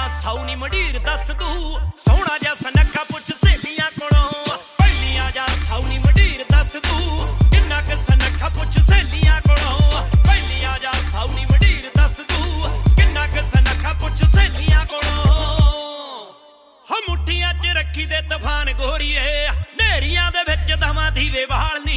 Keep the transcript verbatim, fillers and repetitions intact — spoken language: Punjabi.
ਸੌ ਨੀ ਮੰਡੀਰ ਦੱਸ ਦੂ ਸੋਹਣਾ ਜਿਹਾ ਸੁਨੱਖਾ ਪੁੱਛ ਸਹੇਲੀਆਂ ਕੋਲੋਂ ਪਹਿਲੀਆਂ ਜਾ ਸੌ ਨੀ ਮੰਡੀਰ ਦੱਸ ਦੂ ਕਿੰਨਾ ਕੁ ਸੁਨੱਖਾ ਪੁੱਛ ਸਹੇਲੀਆਂ ਕੋਲੋਂ ਪਹਿਲੀਆਂ ਜਾ ਸੌ ਨੀ ਮੰਡੀਰ ਦੱਸ ਦੂ ਕਿੰਨਾ ਕੁ ਸੁਨੱਖਾ ਪੁੱਛ ਸਹੇਲੀਆਂ ਕੋਲੋਂ ਹੋ ਮੁੱਠੀਆਂ 'ਚ ਰੱਖੀ ਦੇ ਤੂਫਾਨ ਗੋਰੀਏ ਨੇਰੀਆਂ ਦੇ ਵਿੱਚ ਦਵਾਂ ਦੀਵੇ ਬਾਲਨੀ